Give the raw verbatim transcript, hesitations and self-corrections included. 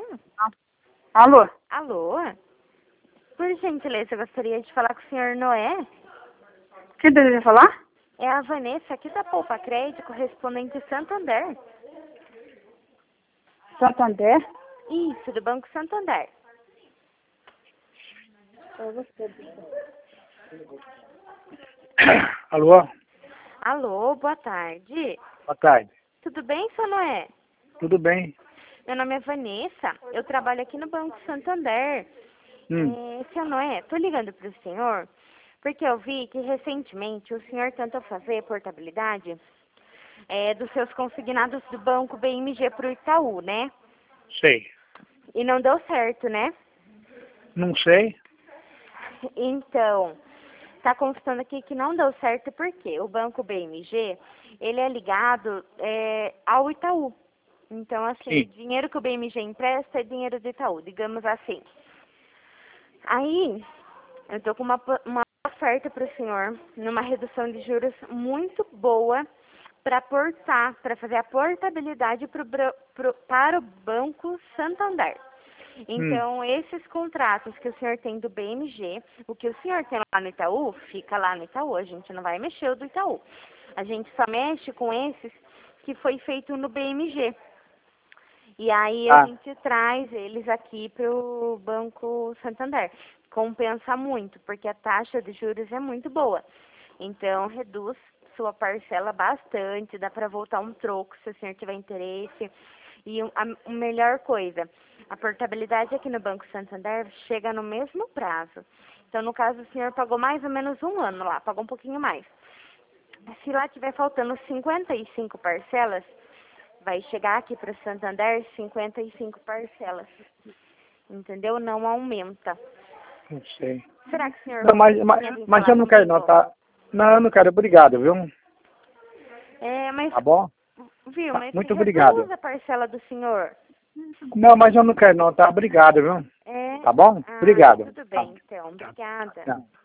Ah, alô? Alô? Por gentileza, eu gostaria de falar com o senhor Noé. Quem deseja falar? É a Vanessa, aqui da Poupa Crédito, correspondente Santander. Santander? Isso, do Banco Santander. Alô? Alô, boa tarde. Boa tarde. Tudo bem, seu Noé? Tudo bem? Meu nome é Vanessa, eu trabalho aqui no Banco Santander. Hum. É, seu Noé, tô ligando para o senhor porque eu vi que recentemente o senhor tentou fazer portabilidade é, dos seus consignados do Banco B M G para o Itaú, né? Sei. E não deu certo, né? Não sei. Então, tá constando aqui que não deu certo porque o Banco B M G, ele é ligado é, ao Itaú. Então, assim, Sim. o dinheiro que o B M G empresta é dinheiro do Itaú, digamos assim. Aí, eu tô com uma, uma oferta para o senhor, numa redução de juros muito boa para portar, para fazer a portabilidade pro, pro, para o Banco Santander. Então, hum. esses contratos que o senhor tem do B M G, o que o senhor tem lá no Itaú, fica lá no Itaú, a gente não vai mexer o do Itaú. A gente só mexe com esses que foi feito no B M G. E aí a Ah. gente traz eles aqui para o Banco Santander. Compensa muito, porque a taxa de juros é muito boa. Então, reduz sua parcela bastante, dá para voltar um troco se o senhor tiver interesse. E a, a melhor coisa, a portabilidade aqui no Banco Santander chega no mesmo prazo. Então, no caso, o senhor pagou mais ou menos um ano lá, pagou um pouquinho mais. Se lá tiver faltando cinquenta e cinco parcelas, vai chegar aqui para o Santander cinquenta e cinco parcelas. Entendeu? Não aumenta. Não sei. Será que o senhor... Não, mas mas, mas eu não quero não, tá? Não, eu não quero. Obrigado, viu? É, mas... Tá bom? Viu, mas muito obrigado. reduz a parcela do senhor. Não, mas eu não quero não, tá? Obrigado, viu? É. Tá bom? Ah, Obrigado. tudo bem, Tá. então. Obrigada. Tá.